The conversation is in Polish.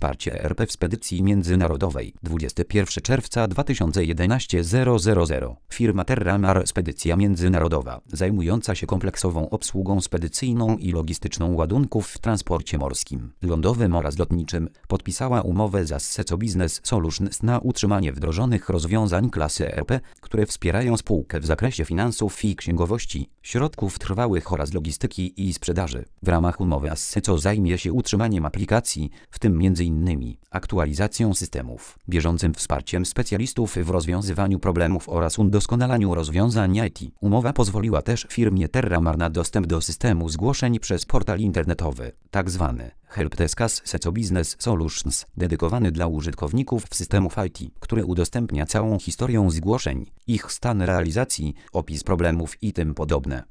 wsparcie ERP w spedycji międzynarodowej. 21 czerwca 2011 000. Firma Terramar Spedycja Międzynarodowa, zajmująca się kompleksową obsługą spedycyjną i logistyczną ładunków w transporcie morskim, lądowym oraz lotniczym, podpisała umowę z Asseco Business Solutions na utrzymanie wdrożonych rozwiązań klasy ERP, które wspierają spółkę w zakresie finansów i księgowości, środków trwałych oraz logistyki i sprzedaży. W ramach umowy Asseco zajmie się utrzymaniem aplikacji, w tym m.in. aktualizacją systemów, bieżącym wsparciem specjalistów w rozwiązywaniu problemów oraz udoskonalaniu rozwiązań IT. Umowa pozwoliła też firmie Terramar na dostęp do systemu zgłoszeń przez portal internetowy, tzw. Helpdesk Asseco Business Solutions, dedykowany dla użytkowników systemów IT, który udostępnia całą historię zgłoszeń, ich stan realizacji, opis problemów i tym podobne.